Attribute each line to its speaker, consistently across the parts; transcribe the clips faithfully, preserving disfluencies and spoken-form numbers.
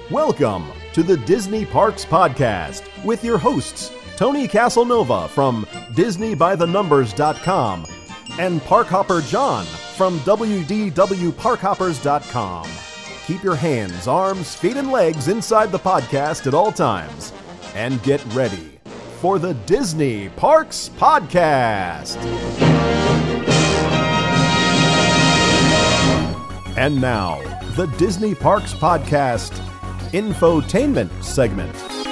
Speaker 1: Welcome to the Disney Parks Podcast with your hosts, Tony Casanova from Disney By The Numbers dot com and Parkhopper John from W D W Park Hoppers dot com. Keep your hands, arms, feet, and legs inside the podcast at all times. And get ready for the Disney Parks Podcast. And now, the Disney Parks Podcast Infotainment segment.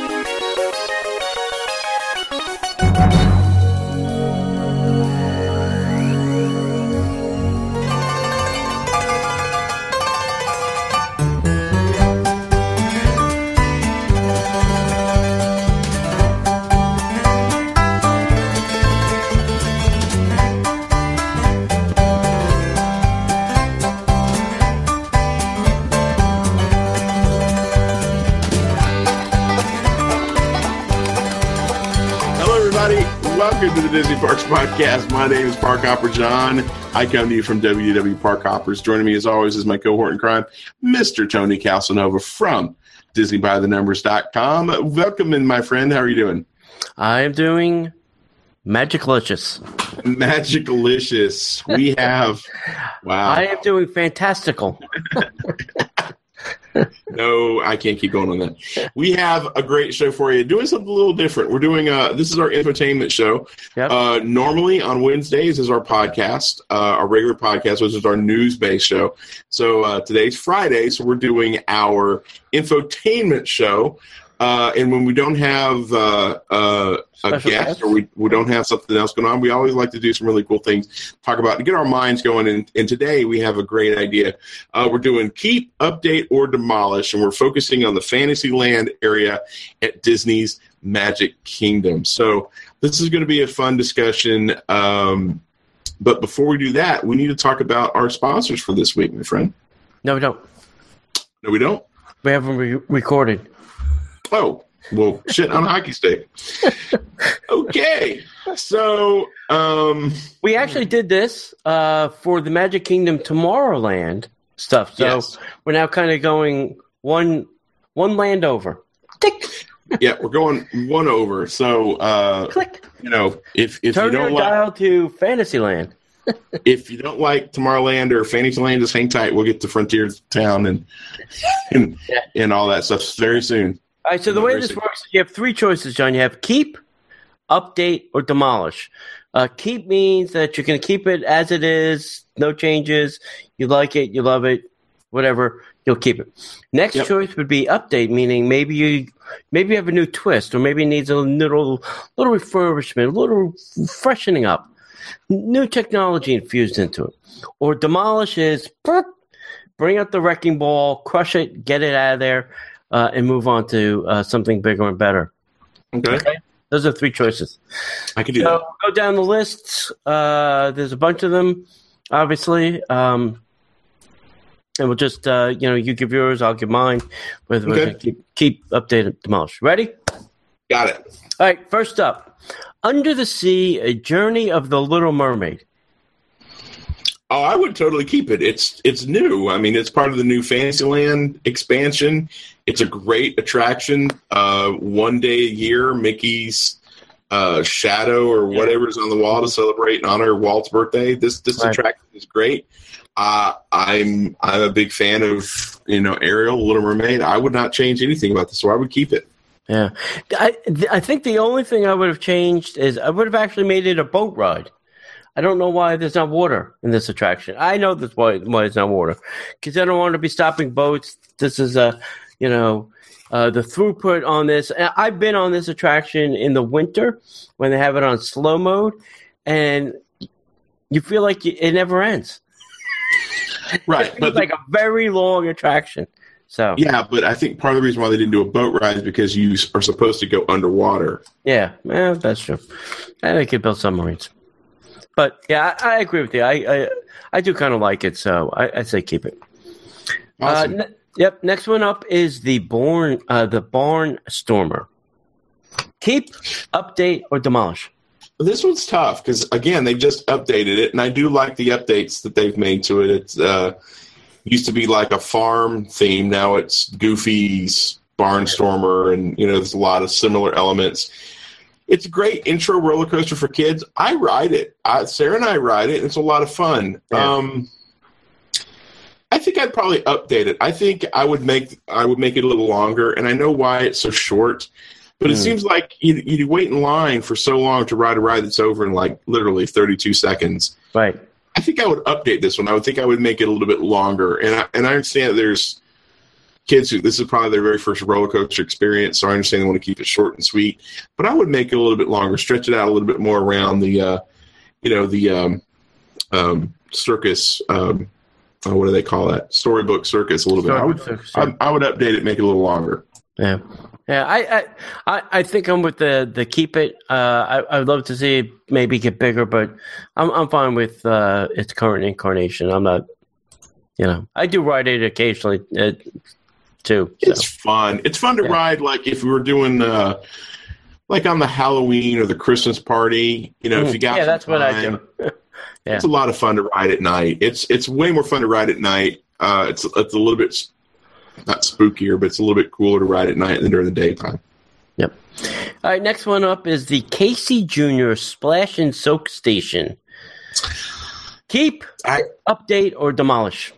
Speaker 2: Welcome to the Disney Parks Podcast. My name is Parkhopper John. I come to you from W D W Park Hoppers. Joining me as always is my cohort in crime, Mister Tony Casanova from Disney By The Numbers dot com. Welcome in, my friend. How are you doing?
Speaker 3: I am doing magicalicious.
Speaker 2: Magicalicious. We have, wow.
Speaker 3: I am doing fantastical.
Speaker 2: No, I can't keep going on that. We have a great show for you. Doing something a little different. We're doing, uh, this is our infotainment show. Yep. Uh, normally on Wednesdays is our podcast, uh, our regular podcast, which is our news-based show. So uh, today's Friday, so we're doing our infotainment show. Uh, and when we don't have uh, uh, a guest or we, we don't have something else going on, we always like to do some really cool things, talk about, to get our minds going. And, and today we have a great idea. Uh, we're doing Keep, Update, or Demolish, and we're focusing on the Fantasyland area at Disney's Magic Kingdom. So this is going to be a fun discussion. Um, but before we do that, we need to talk about our sponsors for this week, my friend.
Speaker 3: No, we don't.
Speaker 2: No, we don't?
Speaker 3: We haven't re- recorded.
Speaker 2: Oh, well, shit on a hockey stick. Okay. So, um...
Speaker 3: we actually did this uh, for the Magic Kingdom Tomorrowland stuff. So yes. We're now kind of going one one land over. Tick.
Speaker 2: Yeah, we're going one over. So, uh,
Speaker 3: click.
Speaker 2: You know, if, if
Speaker 3: Turn
Speaker 2: you don't
Speaker 3: your
Speaker 2: like...
Speaker 3: dial to Fantasyland.
Speaker 2: If you don't like Tomorrowland or Fantasyland, just hang tight. We'll get to Frontier Town and, and, yeah. and all that stuff very soon.
Speaker 3: All right, so the way this works is you have three choices, John. You have keep, update, or demolish. Uh, keep means that you're going to keep it as it is, no changes. You like it, you love it, whatever, you'll keep it. Next yep. choice would be update, meaning maybe you maybe you have a new twist, or maybe it needs a little little refurbishment, a little freshening up, new technology infused into it. Or demolish is bring out the wrecking ball, crush it, get it out of there. Uh, and move on to uh, something bigger and better.
Speaker 2: Okay. okay.
Speaker 3: Those are three choices.
Speaker 2: I can do
Speaker 3: so
Speaker 2: that.
Speaker 3: Go down the list. Uh, there's a bunch of them, obviously. Um, and we'll just, uh, you know, you give yours, I'll give mine. Whether okay. we're going to keep, keep updated, demolish. Ready?
Speaker 2: Got it.
Speaker 3: All right, first up. Under the Sea, A Journey of the Little Mermaid.
Speaker 2: Oh, I would totally keep it. It's it's new. I mean, it's part of the new Fantasyland expansion. It's a great attraction. Uh, one day a year, Mickey's uh, shadow or whatever is on the wall to celebrate and honor Walt's birthday. This this right. attraction is great. Uh, I'm I'm a big fan of you know Ariel, Little Mermaid. I would not change anything about this, so I would keep it.
Speaker 3: Yeah, I I think the only thing I would have changed is I would have actually made it a boat ride. I don't know why there's not water in this attraction. I know that's why, why there's not water. Because I don't want to be stopping boats. This is, a, you know, uh, the throughput on this. I've been on this attraction in the winter when they have it on slow mode. And you feel like it never ends.
Speaker 2: Right.
Speaker 3: It's like a very long attraction. So
Speaker 2: yeah, but I think part of the reason why they didn't do a boat ride is because you are supposed to go underwater.
Speaker 3: Yeah, well, that's true. And they could build submarines. But yeah, I, I agree with you. I I, I do kind of like it, so I, I say keep it.
Speaker 2: Awesome.
Speaker 3: Uh, ne- yep. Next one up is the Born uh, the Barnstormer. Keep, update, or demolish.
Speaker 2: This one's tough because again they just updated it, and I do like the updates that they've made to it. It's uh, used to be like a farm theme. Now it's Goofy's Barnstormer, and you know there's a lot of similar elements. It's a great intro roller coaster for kids. I ride it. I, Sarah and I ride it. And it's a lot of fun. Yeah. Um, I think I'd probably update it. I think I would make I would make it a little longer, and I know why it's so short. But mm. it seems like you you wait in line for so long to ride a ride that's over in like literally thirty-two seconds.
Speaker 3: Right.
Speaker 2: I think I would update this one. I would think I would make it a little bit longer. And I, and I understand that there's kids who this is probably their very first roller coaster experience, so I understand they want to keep it short and sweet. But I would make it a little bit longer, stretch it out a little bit more around the, uh, you know, the um, um, circus. Um, uh, what do they call that? Storybook circus a little bit. I would, circus, yeah. I, I would update it, make it a little longer.
Speaker 3: Yeah. Yeah, I, I, I think I'm with the, the keep it. Uh, I, I would love to see it maybe get bigger, but I'm I'm fine with uh, its current incarnation. I'm not, you know, I do ride it occasionally uh, too. So.
Speaker 2: It's fun. It's fun to yeah. ride, like if we were doing, uh, like on the Halloween or the Christmas party. You know, mm, if you got
Speaker 3: yeah, that's
Speaker 2: time,
Speaker 3: what I do.
Speaker 2: yeah. It's a lot of fun to ride at night. It's it's way more fun to ride at night. Uh, it's it's a little bit. Not spookier, but it's a little bit cooler to ride at night than during the daytime.
Speaker 3: Yep. All right, next one up is the Casey Junior Splash and Soak Station. Keep, I, update, or demolish?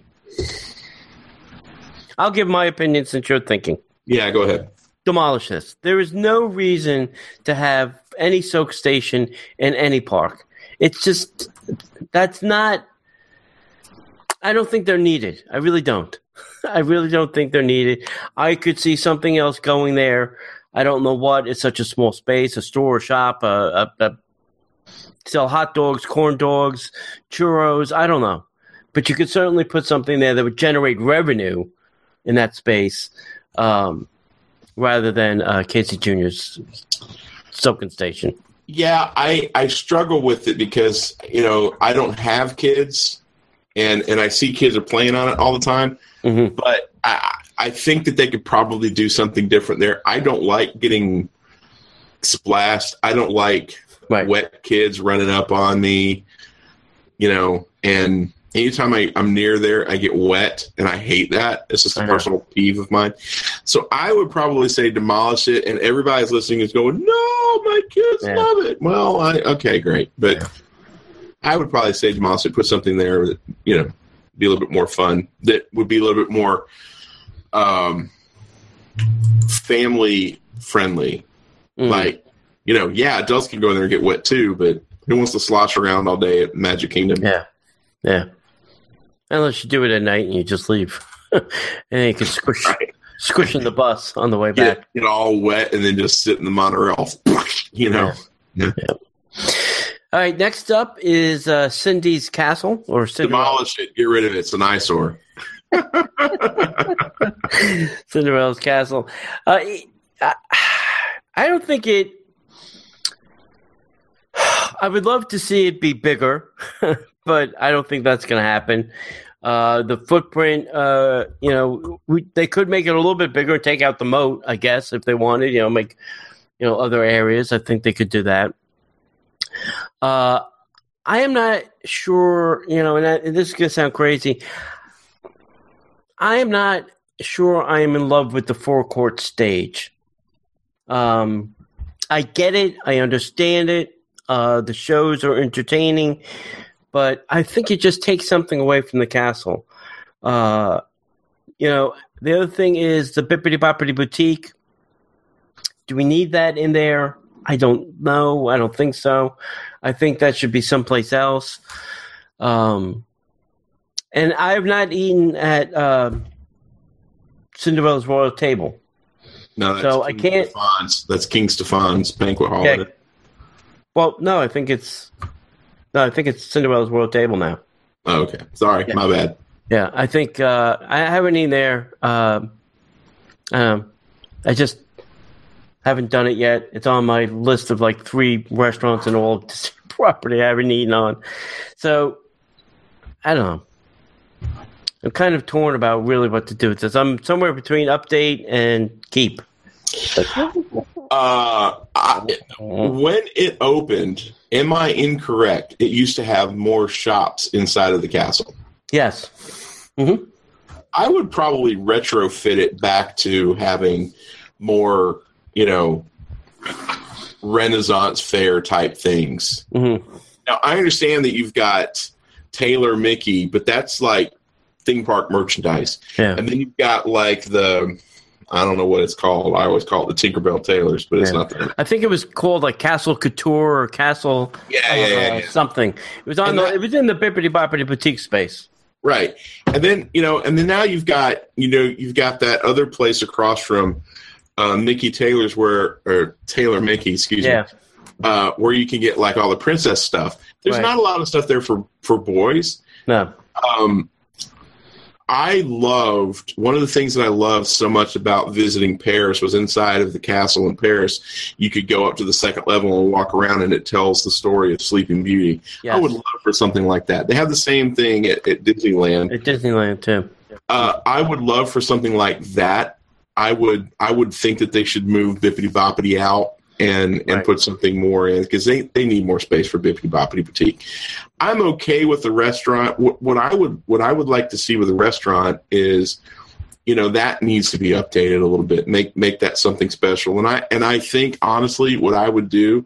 Speaker 3: I'll give my opinion since you're thinking.
Speaker 2: Yeah, go ahead.
Speaker 3: Demolish this. There is no reason to have any soak station in any park. It's just, that's not, I don't think they're needed. I really don't. I really don't think they're needed. I could see something else going there. I don't know what. It's such a small space, a store, a shop, a, a, a sell hot dogs, corn dogs, churros. I don't know. But you could certainly put something there that would generate revenue in that space um, rather than uh, Casey Junior's soaking station.
Speaker 2: Yeah, I, I struggle with it because, you know, I don't have kids, and, and I see kids are playing on it all the time. Mm-hmm. But I, I think that they could probably do something different there. I don't like getting splashed. I don't like right. wet kids running up on me, you know, and anytime I, I'm near there, I get wet, and I hate that. It's just a personal peeve of mine. So I would probably say demolish it, and everybody's listening is going, no, my kids yeah. love it. Well, I, okay, great. But yeah. I would probably say demolish it, put something there that, you know, be a little bit more fun. That would be a little bit more um, family friendly. Mm. Like, you know, yeah, adults can go in there and get wet too, but who wants to slosh around all day at Magic Kingdom?
Speaker 3: Yeah, yeah. Unless you do it at night and you just leave, and then you can squish, right. squish in the bus on the way back.
Speaker 2: Get, get all wet and then just sit in the monorail. You know.
Speaker 3: Yeah. yeah. yeah. All right, next up is uh, Cindy's Castle. or Cinderella.
Speaker 2: Demolish it. Get rid of it. It's an eyesore.
Speaker 3: Cinderella's Castle. Uh, I, I don't think it... I would love to see it be bigger, but I don't think that's going to happen. Uh, the footprint, uh, you know, we, they could make it a little bit bigger and take out the moat, I guess, if they wanted, you know, make, you know, other areas. I think they could do that. Uh, I am not sure, you know, and, I, and this is going to sound crazy. I am not sure I am in love with the forecourt stage. Um, I get it. I understand it. Uh, the shows are entertaining, but I think it just takes something away from the castle. Uh, you know, the other thing is the Bippity Boppity Boutique. Do we need that in there? I don't know. I don't think so. I think that should be someplace else. Um, and I have not eaten at uh, Cinderella's Royal Table.
Speaker 2: No, that's
Speaker 3: so
Speaker 2: King
Speaker 3: I can't.
Speaker 2: Stephan's. That's King Stephan's banquet hall.
Speaker 3: Yeah. Well, no, I think it's no, I think it's Cinderella's Royal Table now.
Speaker 2: Oh, okay. Sorry, yeah. My bad.
Speaker 3: Yeah, I think uh, I haven't eaten there. Uh, um, I just haven't done it yet. It's on my list of like three restaurants in all Disney property I haven't eaten on. So I don't know. I'm kind of torn about really what to do with this. I'm somewhere between update and keep.
Speaker 2: Uh, I, when it opened, am I incorrect? It used to have more shops inside of the castle.
Speaker 3: Yes. Mm-hmm.
Speaker 2: I would probably retrofit it back to having more, you know, Renaissance fair type things.
Speaker 3: Mm-hmm.
Speaker 2: Now, I understand that you've got Taylor Mickey, but that's like theme park merchandise.
Speaker 3: Yeah.
Speaker 2: And then you've got like the, I don't know what it's called. I always call it the Tinkerbell Tailors, but it's yeah. not that.
Speaker 3: I think it was called like Castle Couture or Castle
Speaker 2: yeah,
Speaker 3: uh,
Speaker 2: yeah, yeah, yeah.
Speaker 3: something. It was on the, that, it was in the Bippity Boppity Boutique space.
Speaker 2: Right. And then, you know, and then now you've got, you know, you've got that other place across from uh, Mickey Taylor's where, or Taylor Mickey, excuse
Speaker 3: yeah.
Speaker 2: me, uh, where you can get like all the princess stuff. There's right. not a lot of stuff there for, for boys.
Speaker 3: No.
Speaker 2: Um, I loved, one of the things that I loved so much about visiting Paris was inside of the castle in Paris, you could go up to the second level and walk around and it tells the story of Sleeping Beauty. Yes. I would love for something like that. They have the same thing at, at Disneyland.
Speaker 3: At Disneyland, too.
Speaker 2: Uh, I would love for something like that. I would I would think that they should move Bippity Boppity out and, and right. put something more in because they, they need more space for Bippity Boppity Boutique. I'm okay with the restaurant. What, what I would what I would like to see with the restaurant is, you know, that needs to be updated a little bit. Make make that something special. And I and I think honestly, what I would do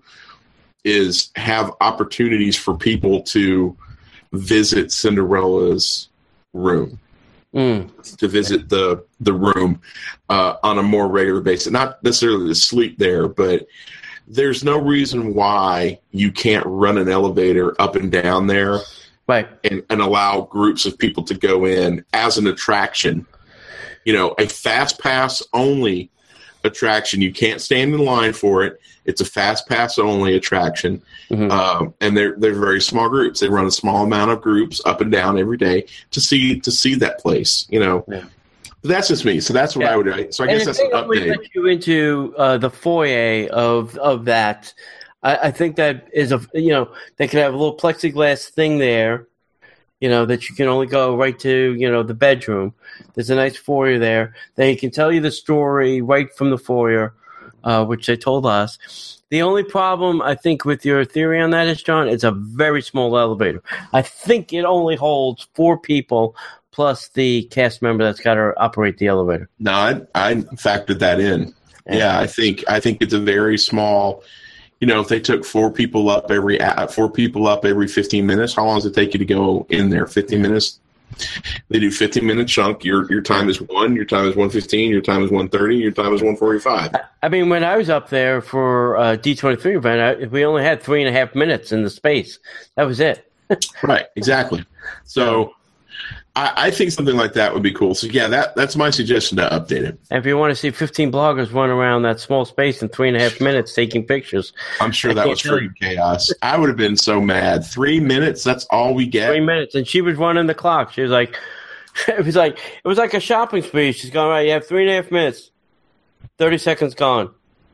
Speaker 2: is have opportunities for people to visit Cinderella's room.
Speaker 3: Mm.
Speaker 2: To visit the the room uh, on a more regular basis, not necessarily to sleep there, but there's no reason why you can't run an elevator up and down there,
Speaker 3: right?
Speaker 2: And, and allow groups of people to go in as an attraction. You know, a fast pass only attraction. You can't stand in line for it. It's a fast pass only attraction, mm-hmm. um, and they're they're very small groups. They run a small amount of groups up and down every day to see to see that place. You know, yeah. But that's just me. So that's what yeah. I would do. So I
Speaker 3: and
Speaker 2: guess that's an update.
Speaker 3: Let you into uh, the foyer of of that. I, I think that is a you know they could have a little plexiglass thing there. You know, that you can only go right to, you know, the bedroom. There's a nice foyer there. They can tell you the story right from the foyer, uh, which they told us. The only problem, I think, with your theory on that is, John, it's a very small elevator. I think it only holds four people plus the cast member that's got to operate the elevator.
Speaker 2: No, I, I factored that in. Yeah. yeah, I think I think it's a very small. You know, if they took four people up every four people up every fifteen minutes, how long does it take you to go in there? Fifteen minutes. They do fifteen minute chunk. Your your time is one. Your time is one fifteen. Your time is one thirty. Your time is one forty five.
Speaker 3: I mean, when I was up there for a D twenty three event, I, we only had three and a half minutes in the space. That was it.
Speaker 2: Right. Exactly. So. I, I think something like that would be cool. So, yeah, that that's my suggestion to update it.
Speaker 3: And if you want to see fifteen bloggers run around that small space in three and a half minutes taking pictures.
Speaker 2: I'm sure I that was freaking chaos. I would have been so mad. Three minutes, that's all we get?
Speaker 3: Three minutes. And she was running the clock. She was like, it was like it was like a shopping spree. She's going, right, you have three and a half minutes. thirty seconds gone.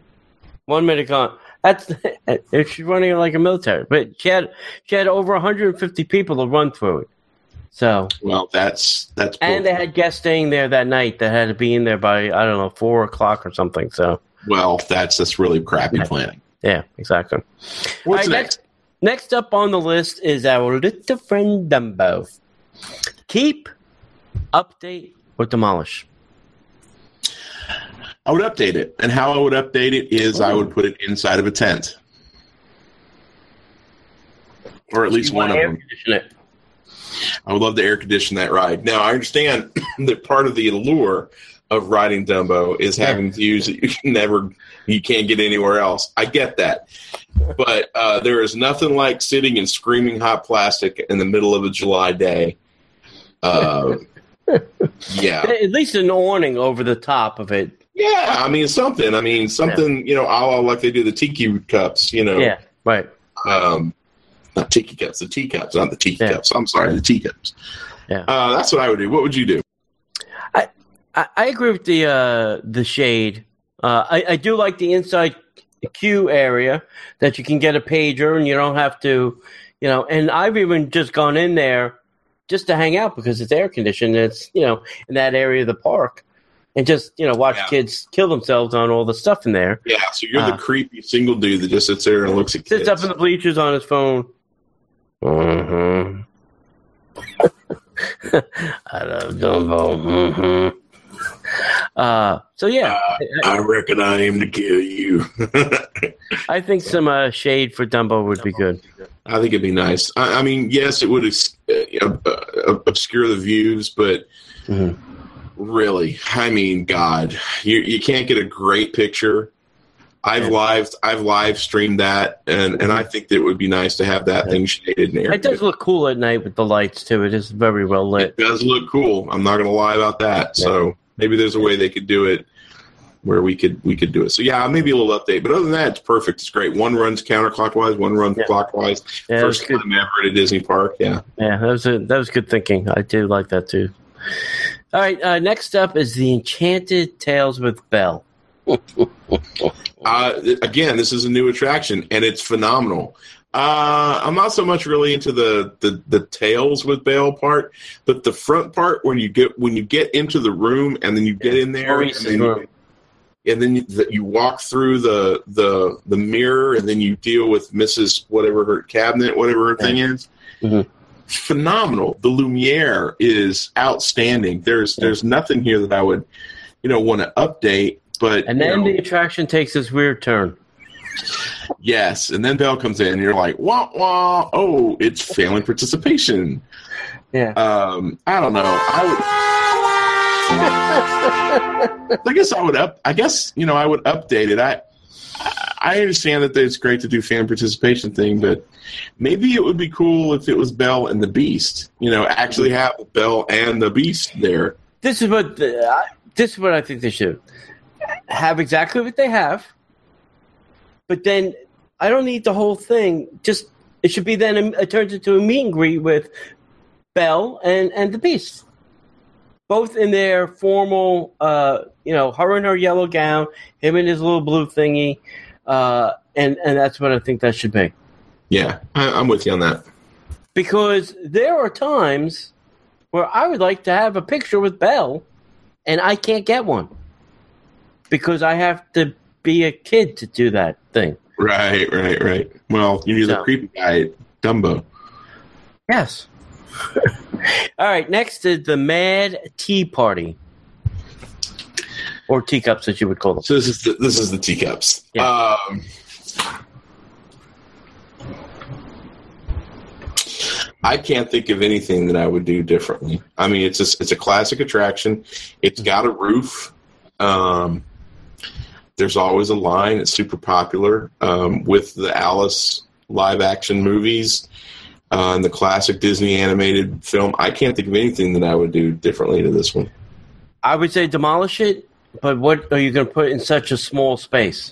Speaker 3: One minute gone. That's she's running it like a military. But she had, she had over one hundred fifty people to run through it. So
Speaker 2: well, that's that's cool.
Speaker 3: And they had guests staying there that night that had to be in there by I don't know four o'clock or something. So
Speaker 2: well, that's that's really crappy planning.
Speaker 3: Yeah, exactly.
Speaker 2: What's
Speaker 3: right,
Speaker 2: next?
Speaker 3: next? Next up on the list is our little friend Dumbo. Keep, update, or demolish.
Speaker 2: I would update it, and how I would update it is Ooh. I would put it inside of a tent, or at least one of them.
Speaker 3: It.
Speaker 2: I would love to air condition that ride. Now, I understand that part of the allure of riding Dumbo is having views that you can never, you can't get anywhere else. I get that. But uh, there is nothing like sitting in screaming hot plastic in the middle of a July day. Uh, yeah.
Speaker 3: At least an awning over the top of it.
Speaker 2: Yeah, I mean, something. I mean, something, yeah. you know, a la like they do the tiki cups, you know.
Speaker 3: Yeah, right.
Speaker 2: Um, Not tiki cups, the teacups, not the tiki yeah. cups. I'm sorry, the teacups.
Speaker 3: Yeah,
Speaker 2: uh, that's what I would do. What would you do?
Speaker 3: I I, I agree with the uh, the shade. Uh, I, I do like the inside queue area that you can get a pager and you don't have to, you know. And I've even just gone in there just to hang out because it's air conditioned. It's you know in that area of the park, and just you know watch yeah. kids kill themselves on all the stuff in there.
Speaker 2: Yeah, so you're uh, the creepy single dude that just sits there and looks at kids.
Speaker 3: Sits up in the bleachers on his phone. Mm-hmm. I love Dumbo. Mm-hmm. Uh, so yeah,
Speaker 2: uh, I, I reckon I aim to kill you.
Speaker 3: I think some uh, shade for Dumbo would be good.
Speaker 2: I think it'd be nice. I, I mean, yes, it would uh, uh, obscure the views, but mm-hmm. really, I mean, God, you you can't get a great picture. I've yeah. live I've live streamed that, and, and I think that it would be nice to have that yeah. thing shaded in there.
Speaker 3: It does look cool at night with the lights too. It is very well lit.
Speaker 2: It does look cool. I'm not going to lie about that. Yeah. So. Maybe there's a way they could do it where we could we could do it. So yeah, maybe a little update. But other than that, it's perfect. It's great. One runs counterclockwise, one runs yeah. clockwise. Yeah, First time ever at a Disney park. Yeah.
Speaker 3: Yeah, that was a, that was good thinking. I do like that too. All right, uh, next up is the Enchanted Tales with Belle.
Speaker 2: uh, again, this is a new attraction, and it's phenomenal. Uh, I'm not so much really into the, the, the tales with Belle part, but the front part when you get when you get into the room and then you get in there and then, you, and then you, you walk through the the the mirror and then you deal with Missus whatever her cabinet, whatever her thing is. Mm-hmm. Phenomenal. The Lumiere is outstanding. There's there's nothing here that I would you know want to update, but
Speaker 3: and then
Speaker 2: you know,
Speaker 3: the attraction takes this weird turn.
Speaker 2: Yes, and then Belle comes in, and you're like, wah, wah, oh, it's failing participation.
Speaker 3: Yeah.
Speaker 2: Um, I don't know. I would. I guess I would up. I guess you know I would update it. I I understand that it's great to do fan participation thing, but maybe it would be cool if it was Belle and the Beast. You know, actually have Belle and the Beast there.
Speaker 3: This is what the, uh, this is what I think they should have exactly what they have. But then I don't need the whole thing. Just it should be then a, it turns into a meet and greet with Belle and, and the Beast, both in their formal, uh, you know, her in her yellow gown, him in his little blue thingy, uh, and and that's what I think that should be.
Speaker 2: Yeah, I, I'm with you on that.
Speaker 3: Because there are times where I would like to have a picture with Belle, and I can't get one because I have to be a kid to do that thing.
Speaker 2: Right, right, right. Well, you need so. the creepy guy, Dumbo.
Speaker 3: Yes. All right, next is the Mad Tea Party. Or teacups, as you would call them.
Speaker 2: So this is the, this is the teacups. Yeah. Um, I can't think of anything that I would do differently. I mean, it's a, it's a classic attraction. It's got a roof. Um, there's always a line. It's super popular um, with the Alice live-action movies uh, and the classic Disney animated film. I can't think of anything that I would do differently to this one.
Speaker 3: I would say demolish it, but what are you going to put in such a small space?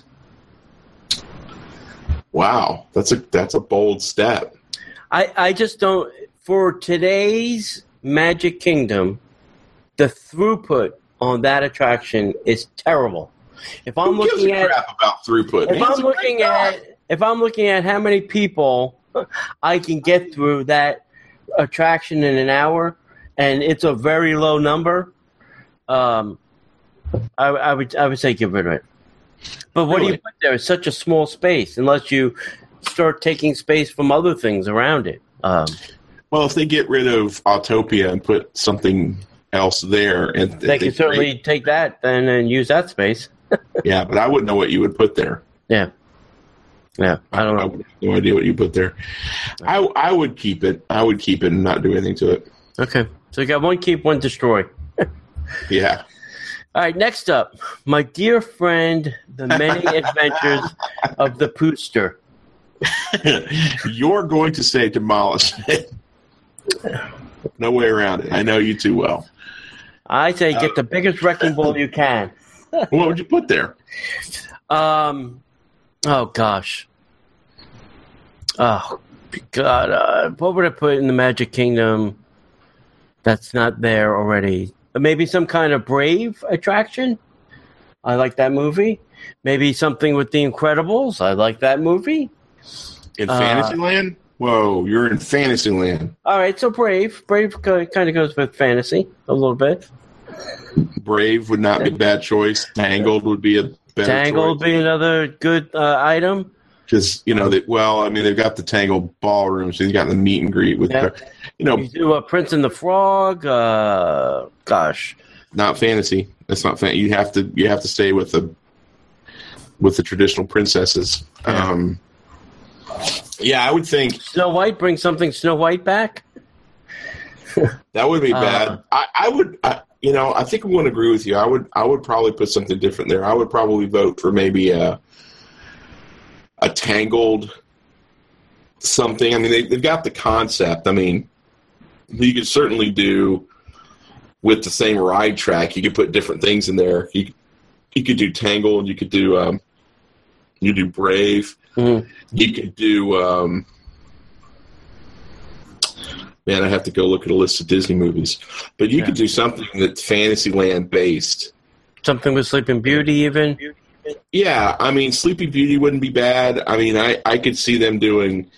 Speaker 2: Wow, that's a that's a bold step.
Speaker 3: I, I just don't. For today's Magic Kingdom, the throughput on that attraction is terrible. If I'm
Speaker 2: Who gives
Speaker 3: looking
Speaker 2: a
Speaker 3: at
Speaker 2: crap about throughput,
Speaker 3: if I'm looking at if I'm looking at how many people I can get through that attraction in an hour, and it's a very low number, um, I, I would I would say get rid of it. But what really? do you put there? It's such a small space, unless you start taking space from other things around it. Um,
Speaker 2: well, if they get rid of Autopia and put something else there, and
Speaker 3: they, they can certainly create... take that then and use that space.
Speaker 2: Yeah, but I wouldn't know what you would put there.
Speaker 3: Yeah, yeah, I don't
Speaker 2: I,
Speaker 3: know.
Speaker 2: I would have no idea what you put there. I I would keep it. I would keep it and not do anything to it.
Speaker 3: Okay, so you got one keep, one destroy.
Speaker 2: Yeah.
Speaker 3: All right, next up, my dear friend, the many adventures of the Pooster.
Speaker 2: You're going to say demolish it. No way around it. I know you too well.
Speaker 3: I say get uh, the biggest wrecking ball you can.
Speaker 2: What would you put there?
Speaker 3: Um, oh gosh. Oh God, uh, what would I put in the Magic Kingdom that's not there already? Maybe some kind of Brave attraction. I like that movie. Maybe something with The Incredibles. I like that movie.
Speaker 2: In Fantasyland? Uh, Whoa, you're in Fantasyland.
Speaker 3: All right, so Brave. Brave kind of goes with fantasy a little bit.
Speaker 2: Brave would not be a bad choice. Tangled would be a better
Speaker 3: Tangled
Speaker 2: choice.
Speaker 3: would be another good uh, item.
Speaker 2: Because, you know, they, well, I mean, they've got the Tangled Ballroom, so you've got the meet and greet with,
Speaker 3: yeah.
Speaker 2: you know.
Speaker 3: You do uh, Prince and the Frog. Uh, gosh.
Speaker 2: Not fantasy. That's not fan. You have to you have to stay with the with the traditional princesses.
Speaker 3: Yeah.
Speaker 2: Um, yeah, I would think
Speaker 3: Snow White, bring something Snow White back.
Speaker 2: that would be bad.
Speaker 3: Uh,
Speaker 2: I, I would, I, you know, I think I'm going to agree with you. I would I would probably put something different there. I would probably vote for maybe a a Tangled something. I mean, they, they've got the concept. I mean, you could certainly do with the same ride track. You could put different things in there. You you could do Tangled. You could do um, you do Brave.
Speaker 3: Mm-hmm.
Speaker 2: You could do. Um, man, I have to go look at a list of Disney movies. But you
Speaker 3: yeah.
Speaker 2: could do something that's Fantasyland based.
Speaker 3: Something with Sleeping Beauty, even.
Speaker 2: Yeah, I mean, Sleeping Beauty wouldn't be bad. I mean, I, I could see them doing,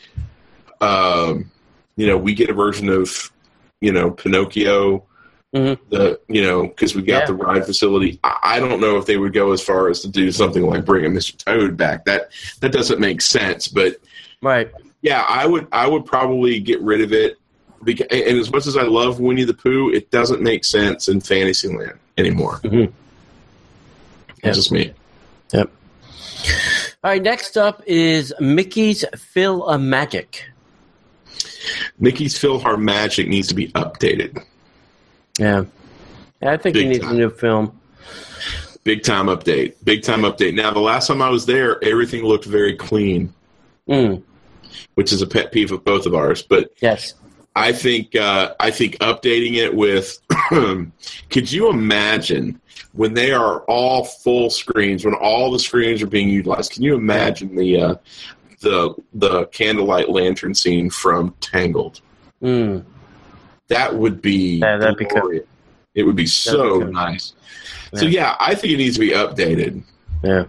Speaker 2: um, you know, we get a version of, you know, Pinocchio,
Speaker 3: mm-hmm.
Speaker 2: the you know, because we got
Speaker 3: yeah.
Speaker 2: the ride facility. I, I don't know if they would go as far as to do something like bringing Mister Toad back. That that doesn't make sense. But
Speaker 3: right,
Speaker 2: yeah, I would I would probably get rid of it. Because, and as much as I love Winnie the Pooh, it doesn't make sense in Fantasyland anymore.
Speaker 3: Mm-hmm.
Speaker 2: That's yep. just me.
Speaker 3: Yep. All right, next up is Mickey's PhilMagic.
Speaker 2: Mickey's PhilMagic needs to be updated.
Speaker 3: Yeah. I think
Speaker 2: Big
Speaker 3: he needs
Speaker 2: time.
Speaker 3: a new film.
Speaker 2: Big time update. Big time update. Now, the last time I was there, everything looked very clean,
Speaker 3: mm.
Speaker 2: which is a pet peeve of both of ours. But
Speaker 3: yes.
Speaker 2: I think uh, I think updating it with could you imagine when they are all full screens, when all the screens are being utilized? Can you imagine the uh, the the candlelight lantern scene from Tangled?
Speaker 3: Mm.
Speaker 2: That would be
Speaker 3: yeah, that'd be
Speaker 2: glorious.
Speaker 3: cool.
Speaker 2: It would be so
Speaker 3: be
Speaker 2: nice.
Speaker 3: Yeah.
Speaker 2: So yeah, I think it needs to be updated.
Speaker 3: Yeah.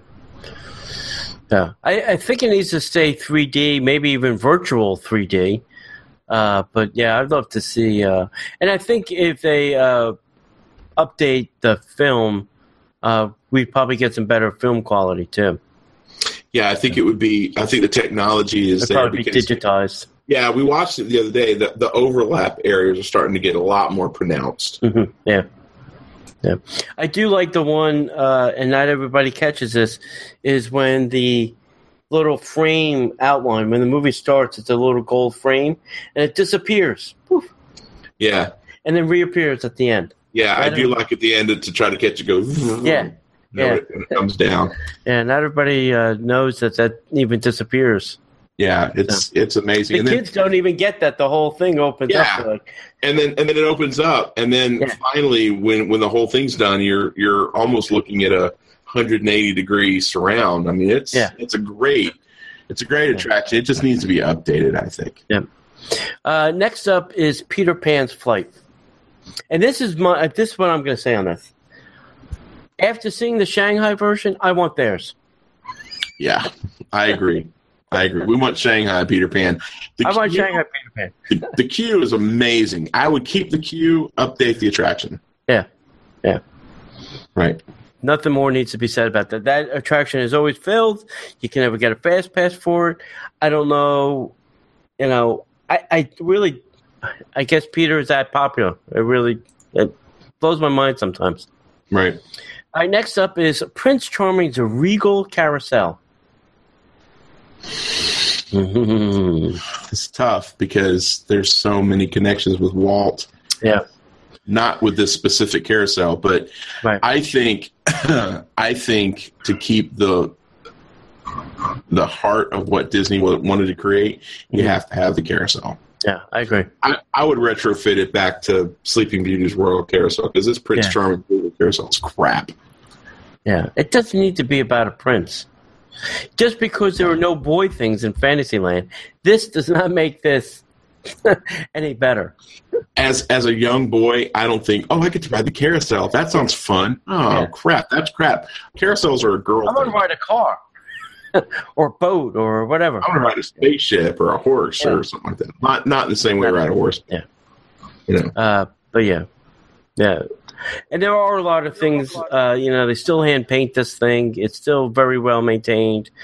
Speaker 3: Yeah. I, I think it needs to stay three D, maybe even virtual three D. Uh, but yeah, I'd love to see. Uh, and I think if they uh, update the film, uh, we'd probably get some better film quality too.
Speaker 2: Yeah, I think it would be. I think the technology is
Speaker 3: It'd
Speaker 2: there
Speaker 3: probably be
Speaker 2: because,
Speaker 3: digitized.
Speaker 2: Yeah, we watched it the other day. The, the overlap areas are starting to get a lot more pronounced.
Speaker 3: Mm-hmm. Yeah. Yeah. I do like the one, uh, and not everybody catches this, is when the little frame outline, when the movie starts, it's a little gold frame, and it disappears. Poof.
Speaker 2: Yeah.
Speaker 3: And then reappears at the end.
Speaker 2: Yeah,
Speaker 3: I
Speaker 2: I do like at the end to try to catch it go.
Speaker 3: Yeah. Yeah.
Speaker 2: It, it comes down.
Speaker 3: Yeah, not everybody uh, knows that that even disappears.
Speaker 2: Yeah, it's so, it's amazing.
Speaker 3: The
Speaker 2: and
Speaker 3: kids
Speaker 2: then,
Speaker 3: don't even get that the whole thing opens
Speaker 2: yeah.
Speaker 3: up. Like,
Speaker 2: and then and then it opens up, and then
Speaker 3: yeah.
Speaker 2: finally, when when the whole thing's done, you're you're almost looking at a one hundred eighty degree surround. I mean, it's
Speaker 3: yeah.
Speaker 2: it's a great it's a great attraction. It just needs to be updated, I think.
Speaker 3: Yeah. Uh, next up is Peter Pan's Flight, and this is my this is what I'm going to say on this. After seeing the Shanghai version, I want theirs.
Speaker 2: Yeah, I agree. I agree. We want Shanghai Peter Pan. The
Speaker 3: I want
Speaker 2: queue,
Speaker 3: Shanghai Peter Pan.
Speaker 2: The, the queue is amazing. I would keep the queue, update the attraction.
Speaker 3: Yeah, yeah.
Speaker 2: Right.
Speaker 3: Nothing more needs to be said about that. That attraction is always filled. You can never get a fast pass for it. I don't know. You know, I, I really, I guess Peter is that popular. It really it blows my mind sometimes.
Speaker 2: Right.
Speaker 3: All right, next up is Prince Charming's Regal Carousel.
Speaker 2: It's tough because there's so many connections with Walt.
Speaker 3: Yeah.
Speaker 2: Not with this specific carousel, but
Speaker 3: right.
Speaker 2: I think I think to keep the the heart of what Disney wanted to create, you have to have the carousel.
Speaker 3: Yeah, I agree.
Speaker 2: I, I would retrofit it back to Sleeping Beauty's Royal Carousel because this Prince
Speaker 3: yeah.
Speaker 2: Charming Royal Carousel is crap.
Speaker 3: Yeah, it doesn't need to be about a prince. Just because there are no boy things in Fantasyland, this does not make this any better.
Speaker 2: As as a young boy, I don't think, oh, I get to ride the carousel. That sounds fun. Oh,
Speaker 3: yeah.
Speaker 2: crap. That's crap. Carousels are a girl
Speaker 3: I want to ride a car or a boat or whatever.
Speaker 2: I want to ride a spaceship or a horse yeah. or something like that. Not not in the same way I ride a horse.
Speaker 3: Yeah.
Speaker 2: You know.
Speaker 3: Uh, but yeah. Yeah. And there are a lot of things, uh, you know, they still hand paint this thing. It's still very well maintained.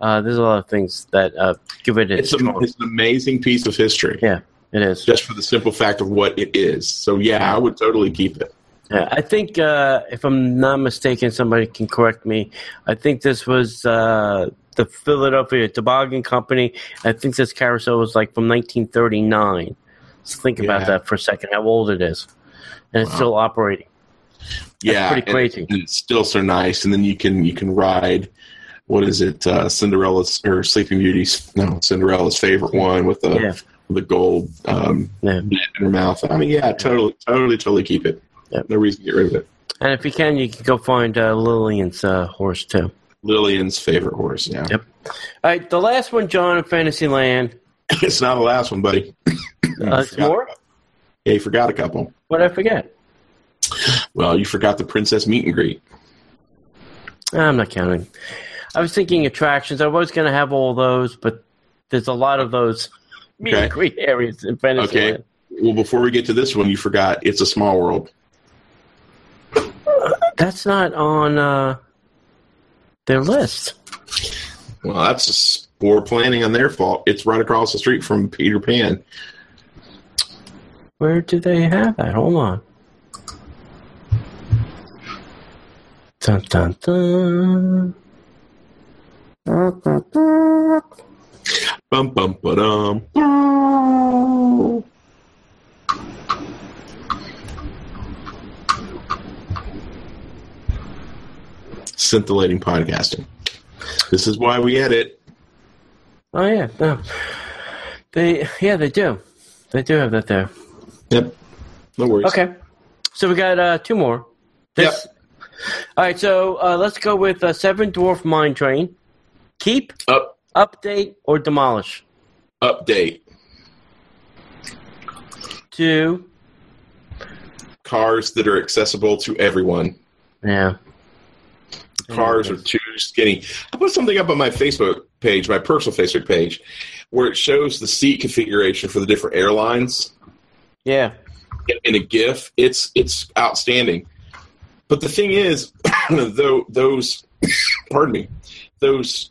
Speaker 3: Uh, there's a lot of things that uh, give it its
Speaker 2: it's, a, it's an amazing piece of history.
Speaker 3: Yeah, it is.
Speaker 2: Just for the simple fact of what it is. So, yeah, I would totally keep it.
Speaker 3: Yeah, I think, uh, if I'm not mistaken, somebody can correct me. I think this was uh, the Philadelphia Toboggan Company. I think this carousel was like from nineteen thirty-nine. So think
Speaker 2: Yeah.
Speaker 3: about that for a second, how old it is. And it's
Speaker 2: Wow.
Speaker 3: still operating. That's
Speaker 2: Yeah,
Speaker 3: pretty crazy.
Speaker 2: And, and it's still so nice. And then you can you can ride, what is it, uh, Cinderella's, or Sleeping Beauty's, no, Cinderella's favorite one with the,
Speaker 3: Yeah.
Speaker 2: the gold um,
Speaker 3: Yeah.
Speaker 2: bit in her mouth. I mean, yeah, totally, totally, totally keep it.
Speaker 3: Yep.
Speaker 2: No reason to get rid of it.
Speaker 3: And if you can, you can go find uh, Lillian's uh, horse, too.
Speaker 2: Lillian's favorite horse, yeah.
Speaker 3: Yep. All right, the last one, John, in Fantasyland.
Speaker 2: It's not the last one, buddy.
Speaker 3: Uh, it's more?
Speaker 2: Yeah, you forgot a couple.
Speaker 3: What did I forget?
Speaker 2: Well, you forgot the Princess Meet and Greet.
Speaker 3: I'm not counting. I was thinking attractions. I was going to have all those, but there's a lot of those meet and
Speaker 2: Okay.
Speaker 3: greet areas in Fantasyland.
Speaker 2: Okay. Well, before we get to this one, you forgot It's a Small World.
Speaker 3: That's not on uh, their list.
Speaker 2: Well, that's just poor planning on their fault. It's right across the street from Peter Pan.
Speaker 3: Where do they have that? Hold on. Dun, dun, dun.
Speaker 2: Bum bum ba dum. Scintillating podcasting. This is why we edit.
Speaker 3: Oh, yeah. No. They, yeah, they do. They do have that there.
Speaker 2: Yep. No worries.
Speaker 3: Okay. So we got uh, two more. This,
Speaker 2: Yep.
Speaker 3: All right, so uh, let's go with uh, Seven Dwarf Mine Train. Keep,
Speaker 2: Up.
Speaker 3: update, or demolish?
Speaker 2: Update.
Speaker 3: Two.
Speaker 2: Cars that are accessible to everyone.
Speaker 3: Yeah.
Speaker 2: Cars are too skinny. I put something up on my Facebook page, my personal Facebook page, where it shows the seat configuration for the different airlines
Speaker 3: Yeah.
Speaker 2: in, in a GIF. It's it's outstanding. But the thing is, though those, pardon me, those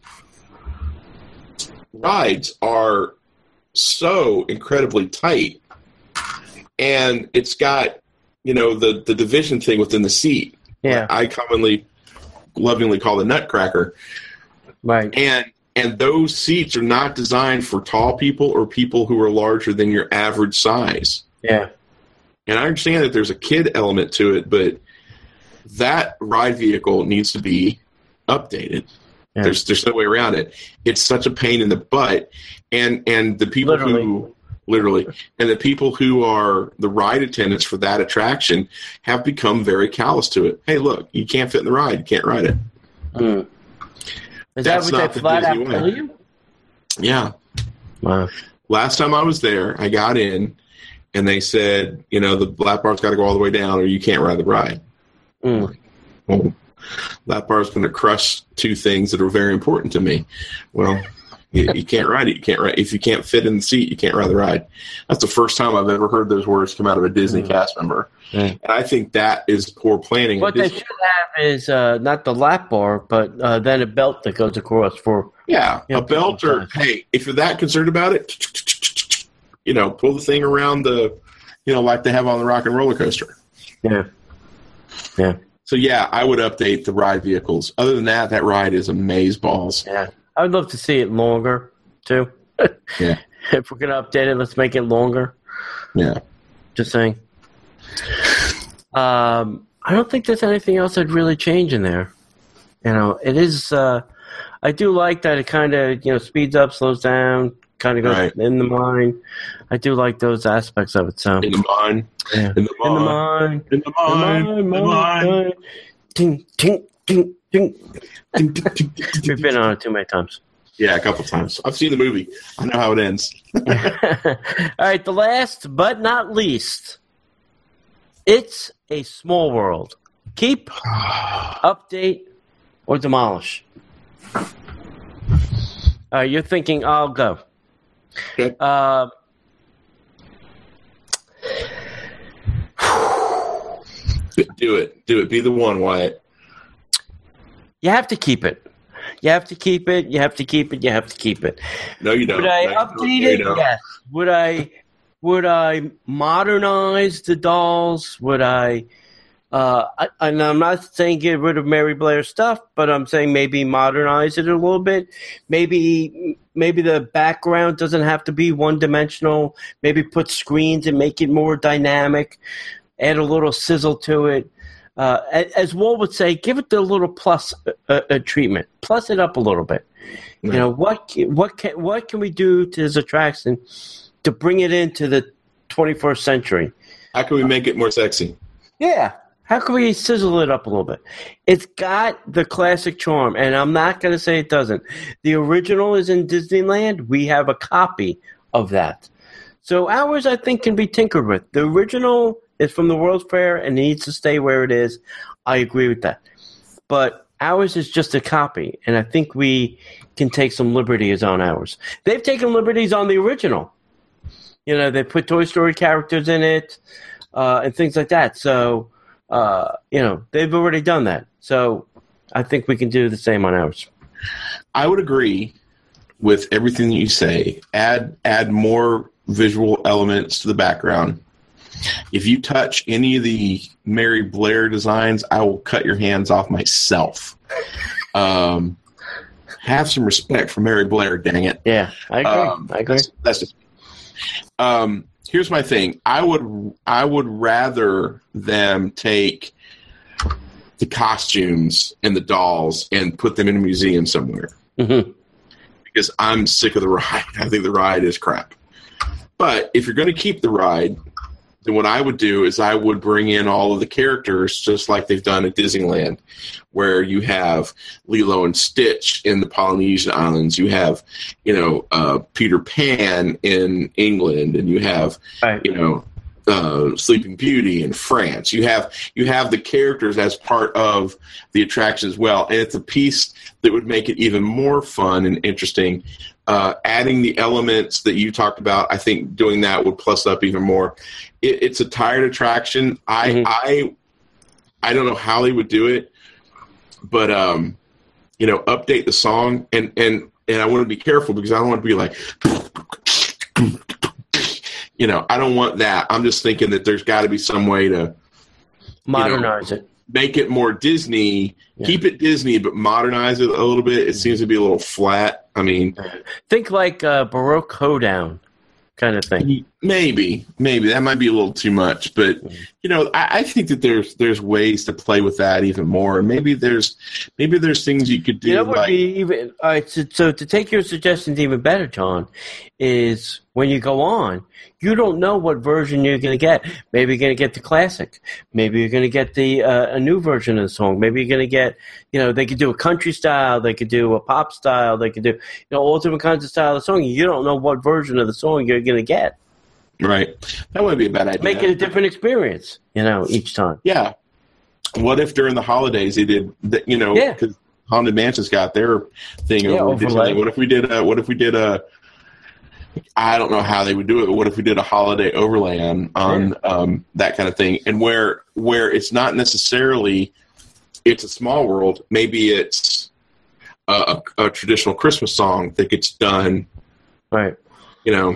Speaker 2: rides are so incredibly tight, and it's got, you know, the the division thing within the seat.
Speaker 3: Yeah.
Speaker 2: I commonly, lovingly call the nutcracker.
Speaker 3: Right.
Speaker 2: And and those seats are not designed for tall people or people who are larger than your average size.
Speaker 3: Yeah.
Speaker 2: And I understand that there's a kid element to it, but that ride vehicle needs to be updated.
Speaker 3: Yeah.
Speaker 2: There's there's no way around it. It's such a pain in the butt. And and the people
Speaker 3: Literally.
Speaker 2: who literally and the people who are the ride attendants for that attraction have become very callous to it. Hey, look, you can't fit in the ride, you can't ride it.
Speaker 3: Mm. Is
Speaker 2: That's
Speaker 3: that
Speaker 2: not
Speaker 3: what
Speaker 2: the
Speaker 3: they flat out
Speaker 2: Disney way.
Speaker 3: tell you?
Speaker 2: Yeah.
Speaker 3: Wow.
Speaker 2: Last time I was there, I got in, and they said, you know, the lap bar's got to go all the way down, or you can't ride the ride.
Speaker 3: Mm.
Speaker 2: Well, lap bar's going to crush two things that are very important to me. Well, you, you can't ride it. You can't ride. If you can't fit in the seat, you can't ride the ride. That's the first time I've ever heard those words come out of a Disney
Speaker 3: Mm.
Speaker 2: cast member,
Speaker 3: Mm.
Speaker 2: and I think that is poor planning.
Speaker 3: What they should have is uh, not the lap bar, but uh, then a belt that goes across for.
Speaker 2: Yeah,
Speaker 3: Yeah,
Speaker 2: a belt or,
Speaker 3: sometimes.
Speaker 2: hey, if you're that concerned about it, you know, pull the thing around the, you know, like they have on the Rock and Roller Coaster.
Speaker 3: Yeah. Yeah.
Speaker 2: So, yeah, I would update the ride vehicles. Other than that, that ride is amazeballs.
Speaker 3: Yeah. I would love to see it longer, too.
Speaker 2: Yeah.
Speaker 3: If we're going to update it, let's make it longer.
Speaker 2: Yeah.
Speaker 3: Just saying. Um, I don't think there's anything else I'd really change in there. You know, it is, uh, I do like that it kind of, you know, speeds up, slows down, kind of goes
Speaker 2: Right.
Speaker 3: in the mine. I do like those aspects of it. So,
Speaker 2: In the mine.
Speaker 3: yeah.
Speaker 2: In the
Speaker 3: In the
Speaker 2: mine.
Speaker 3: mine.
Speaker 2: In the mine.
Speaker 3: Mine,
Speaker 2: In the
Speaker 3: mine,
Speaker 2: mine.
Speaker 3: mine. Ting, ting, ting, ting. We've been on it too many times.
Speaker 2: Yeah, a couple times. I've seen the movie. I know how it ends.
Speaker 3: All right, the last but not least, It's a Small World. Keep, update, or demolish. All right, you're thinking, I'll go.
Speaker 2: Okay.
Speaker 3: Uh,
Speaker 2: Do it. Do it. Be the one, Wyatt.
Speaker 3: you have to keep it. You have to keep it. You have to keep it. You have to keep it.
Speaker 2: No, you don't.
Speaker 3: Would I
Speaker 2: no,
Speaker 3: update
Speaker 2: no,
Speaker 3: it?
Speaker 2: no.
Speaker 3: Yes. Would I? Would I modernize the dolls? Would I? Uh, I, and I'm not saying get rid of Mary Blair stuff, but I'm saying maybe modernize it a little bit. Maybe maybe the background doesn't have to be one dimensional. Maybe put screens and make it more dynamic. Add a little sizzle to it. Uh, as Walt would say, give it the little plus uh, uh, treatment. Plus it up a little bit. Right. You know what? What can what can we do to this attraction to bring it into the twenty-first century?
Speaker 2: How can we make it more sexy?
Speaker 3: Yeah. How can we sizzle it up a little bit? It's got the classic charm, and I'm not going to say it doesn't. The original is in Disneyland. We have a copy of that. So ours, I think, can be tinkered with. The original is from the World's Fair and needs to stay where it is. I agree with that. But ours is just a copy, and I think we can take some liberties on ours. They've taken liberties on the original. You know, they put Toy Story characters in it uh, and things like that. So... Uh, you know, they've already done that. So I think we can do the same on ours.
Speaker 2: I would agree with everything that you say. Add add more visual elements to the background. If you touch any of the Mary Blair designs, I will cut your hands off myself. Um, have some respect for Mary Blair, dang it.
Speaker 3: Yeah, I agree. Um, I agree.
Speaker 2: That's, that's just um Here's my thing. I would I would rather them take the costumes and the dolls and put them in a museum somewhere.
Speaker 3: Mm-hmm.
Speaker 2: Because I'm sick of the ride. I think the ride is crap. But if you're going to keep the ride, then what I would do is I would bring in all of the characters just like they've done at Disneyland, where you have Lilo and Stitch in the Polynesian Islands, you have, you know, uh, Peter Pan in England, and you have, right. you know, uh, Sleeping Beauty in France. You have you have the characters as part of the attraction as well, and it's a piece that would make it even more fun and interesting. Uh, adding the elements that you talked about, I think doing that would plus up even more. It, it's a tired attraction. I, mm-hmm. I, I don't know how they would do it, but um, you know, update the song, and and and I want to be careful because I don't want to be like, you know, I don't want that. I'm just thinking that there's got to be some way to
Speaker 3: modernize
Speaker 2: you know,
Speaker 3: it,
Speaker 2: make it more Disney. Yeah. Keep it Disney, but modernize it a little bit. It seems to be a little flat. I mean,
Speaker 3: think like uh, Baroque Hoedown kind of thing.
Speaker 2: Maybe, maybe that might be a little too much, but you know, I, I think that there's there's ways to play with that even more. Maybe there's maybe there's things you could do.
Speaker 3: You know what
Speaker 2: like,
Speaker 3: would be even all right. So, so to take your suggestions even better, John, is when you go on, you don't know what version you're going to get. Maybe you're going to get the classic. Maybe you're going to get the uh, a new version of the song. Maybe you're going to get, you know, they could do a country style, they could do a pop style, they could do, you know, all different kinds of style of song. You don't know what version of the song you're going to get.
Speaker 2: Right. That wouldn't be a bad idea.
Speaker 3: Make it a different experience, you know, each time.
Speaker 2: Yeah. What if during the holidays they did, the, you know, because yeah. Haunted Mansion's got their thing
Speaker 3: yeah,
Speaker 2: over Disney. What if we did a, what if we did a, I don't know how they would do it, but what if we did a holiday overlay on, on yeah. um, that kind of thing? And where where it's not necessarily, it's a small world, maybe it's a, a, a traditional Christmas song that gets done.
Speaker 3: Right.
Speaker 2: You know,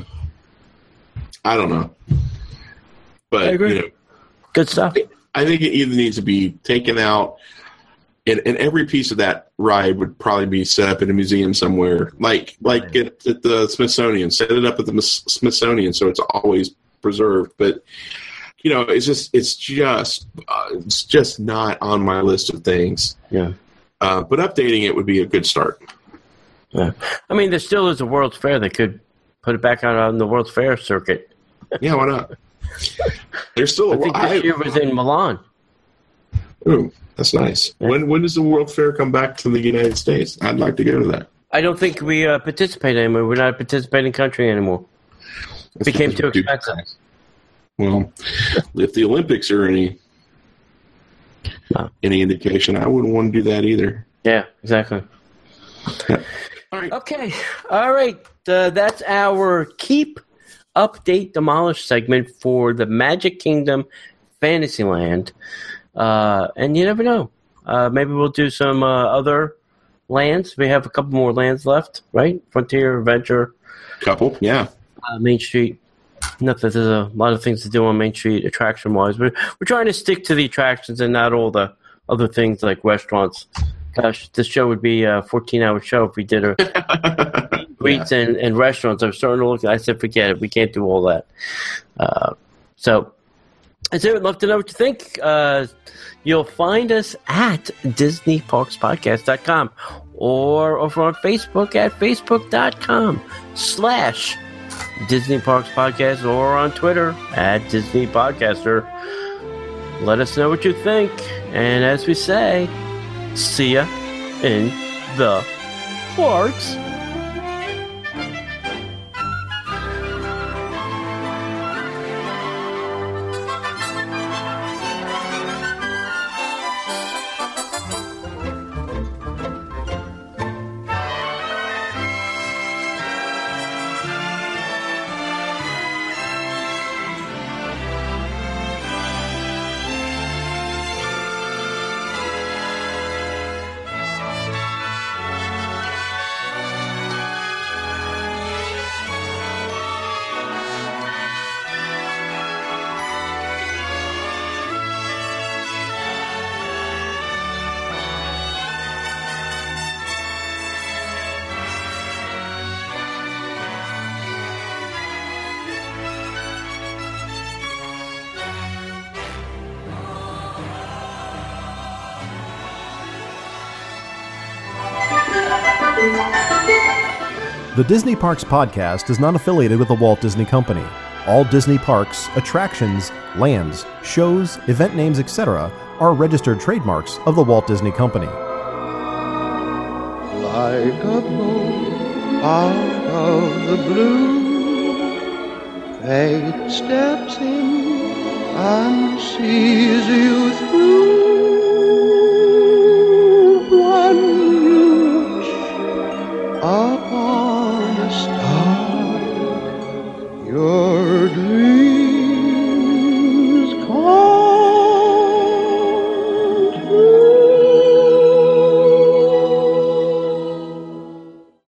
Speaker 2: I don't know. But,
Speaker 3: I agree.
Speaker 2: you know.
Speaker 3: Good stuff.
Speaker 2: I think it either needs to be taken out, and, and every piece of that ride would probably be set up in a museum somewhere, like like at, at the Smithsonian. Set it up at the Smithsonian so it's always preserved. But you know, it's just it's just uh, it's just not on my list of things.
Speaker 3: Yeah.
Speaker 2: Uh, but updating it would be a good start.
Speaker 3: Yeah. I mean, there still is a World's Fair. They could put it back out on the World's Fair circuit.
Speaker 2: Yeah, why not? There's still.
Speaker 3: I think this I, year was in Milan.
Speaker 2: Ooh, that's nice. Yeah. When when does the World Fair come back to the United States? I'd like to go to that.
Speaker 3: I don't think we uh, participate anymore. We're not a participating country anymore. It became too expensive.
Speaker 2: Well, if the Olympics are any no. any indication, I wouldn't want to do that either.
Speaker 3: Yeah, exactly.
Speaker 2: Yeah. All right.
Speaker 3: Okay. All right. Uh, that's our Keep, Update, Demolish segment for the Magic Kingdom Fantasyland. Uh, and you never know. Uh, maybe we'll do some uh, other lands. We have a couple more lands left, right? Frontier, Adventure.
Speaker 2: Couple, yeah.
Speaker 3: Uh, Main Street. Not that there's a lot of things to do on Main Street attraction-wise. We're, we're trying to stick to the attractions and not all the other things like restaurants. Gosh, this show would be a fourteen-hour show if we did a greets yeah. and, and restaurants. I'm starting to look. I said, forget it. We can't do all that. Uh, so, I'd love to know what you think. Uh, you'll find us at Disney Parks Podcast dot com or over on Facebook at Facebook.com slash Disney Parks Podcast or on Twitter at Disney Podcaster. Let us know what you think. And as we say, see ya in the parks.
Speaker 1: The Disney Parks Podcast is not affiliated with the Walt Disney Company. All Disney parks, attractions, lands, shows, event names, et cetera are registered trademarks of the Walt Disney Company.
Speaker 4: Like a boat out of the blue, fate steps in and sees you through.